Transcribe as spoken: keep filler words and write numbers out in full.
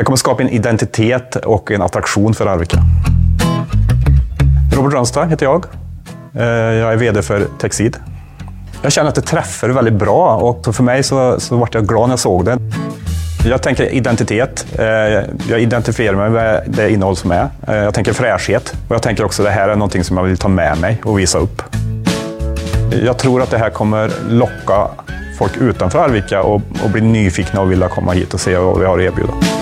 Det kommer skapa en identitet och en attraktion för Arvika. Robert Rönnstad heter jag. Jag är vd för Texid. Jag känner att det träffar väldigt bra och för mig så, så var jag glad när jag såg det. Jag tänker identitet. Jag identifierar mig med det innehåll som är. Jag tänker fräschhet och jag tänker också att det här är någonting som jag vill ta med mig och visa upp. Jag tror att det här kommer locka folk utanför Arvika och, och bli nyfikna och vilja komma hit och se vad vi har att erbjuda.